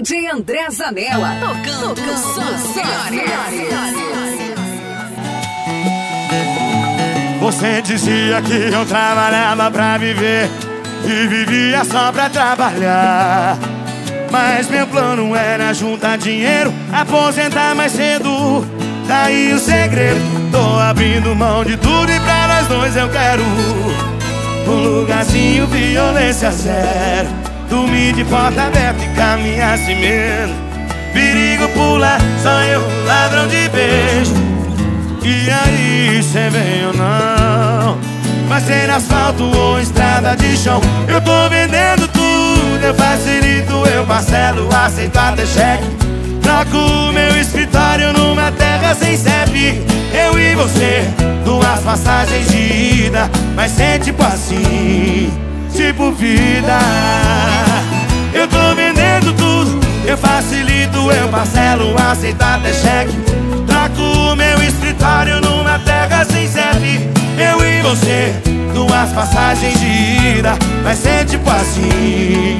DJ André Zanella, tocando só melhores. Você dizia que eu trabalhava pra viver e vivia só pra trabalhar. Mas meu plano era juntar dinheiro, aposentar mais cedo. Daí o segredo, tô abrindo mão de tudo e pra nós dois eu quero um lugarzinho, violência zero. Dormir de porta aberta e caminhar sem medo. Perigo pular, só eu, ladrão de beijo. E aí, cê vem ou não? Vai ser asfalto ou estrada de chão. Eu tô vendendo tudo, eu facilito, eu parcelo, aceito até cheque. Troco o meu escritório numa terra sem CEP. Eu e você, duas passagens de ida. Vai ser tipo assim, tipo vida. Eu tô vendendo tudo, eu facilito, eu parcelo, aceito até cheque. Troco o meu escritório numa terra sem CEP. Eu e você, duas passagens de ida. Vai ser tipo assim.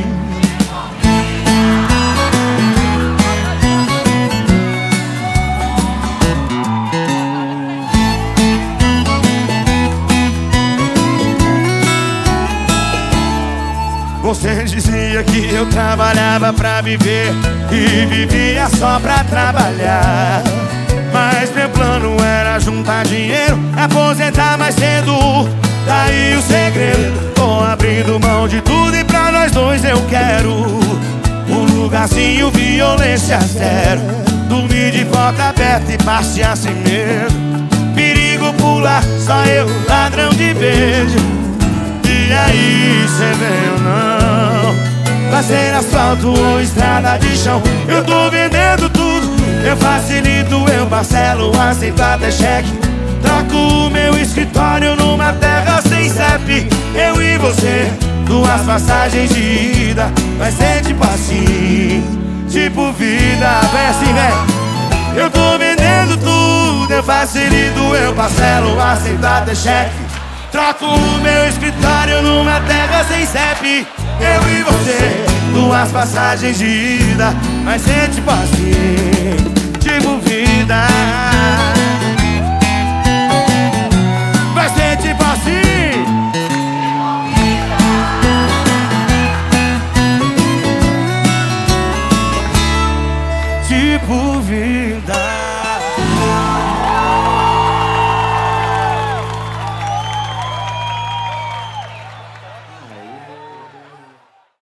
Você dizia que eu trabalhava pra viver e vivia só pra trabalhar. Mas meu plano era juntar dinheiro, aposentar mais cedo. Daí o segredo, tô abrindo mão de tudo e pra nós dois eu quero um lugarzinho, violência zero. Dormir de porta aberta e passear sem medo. Perigo pular, só eu, ladrão de beijo. E aí, cê vem ou não? Vai ser asfalto ou estrada de chão. Eu tô vendendo tudo, eu facilito, eu parcelo, aceito até cheque. Troco o meu escritório numa terra sem CEP. Eu e você, duas passagens de ida. Vai ser tipo assim, tipo vida. Vem assim, vem. Eu tô vendendo tudo, eu facilito, eu parcelo, aceito até cheque. Troco o meu escritório numa terra sem CEP. Eu e você, duas passagens de ida. Vai ser tipo assim, tipo vida.